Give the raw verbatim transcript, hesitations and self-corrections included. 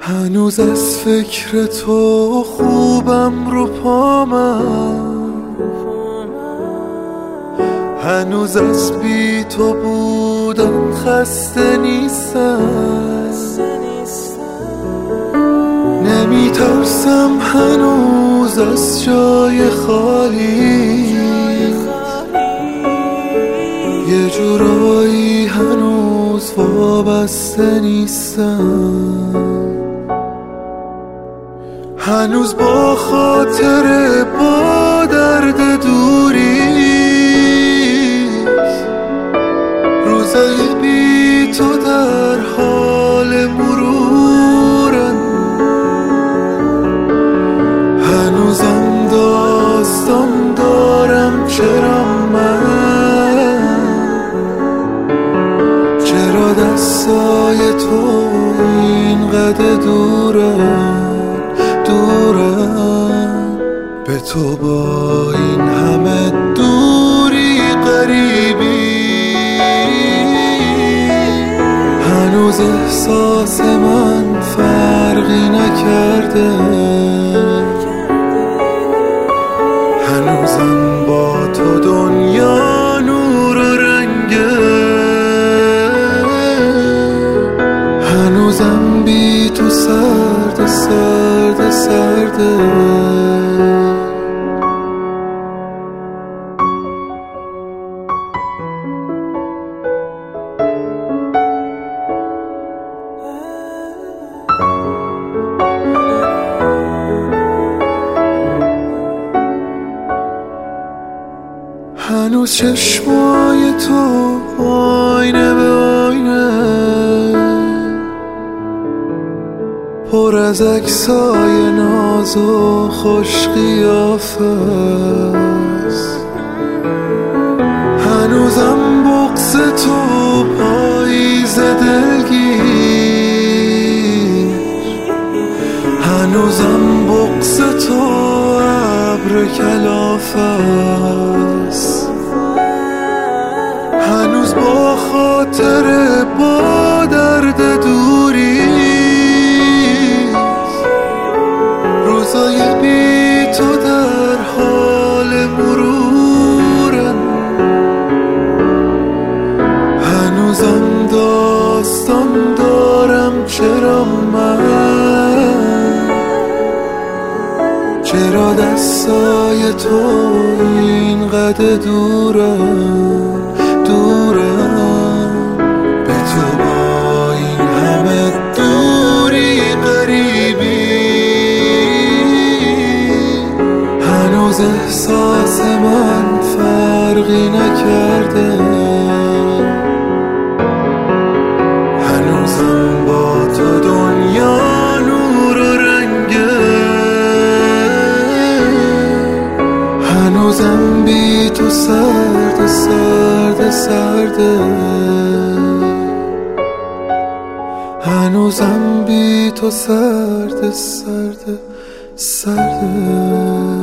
هنوز از فکر تو خوبم رو پامم، هنوز از بی تو بودن خسته نیستم. نمی ترسم هنوز از جای خالی، یه جورایی هنوز وابسته نیستم. هنوز با خاطر با درد دوریست، روزای بی تو در حال مرورن. هنوزم داستان دارم چرا من، چرا دستای تو اینقدر دورم دورم. به تو با این همه دوری غریبی، هنوز احساس من فرقی نکرده. هنوزم با تو دنیا نور و رنگه، هنوزم بی تو سرد سرد سرده. هنوز چشمای تو آینه به آینه، پر از عکسای ناز و خوش قیافه است. هنوزم بغض تو پاییز دلگیر، هنوزم بغض تو ابر کلافه است. هنوز با خاطر با درد دوریست، روزای بی تو در حال مرورن. هنوزم داستان دارم چرا من، چرا دستای تو اینقدر دورم دورم. به تو با این همه دوری غریبی، هنوز احساس من فرقی نکرده. هنوزم با تو دنیا نور و رنگه، هنوزم بی تو سرد سرد سرده. هنوزم بی تو سرد سرد سرده.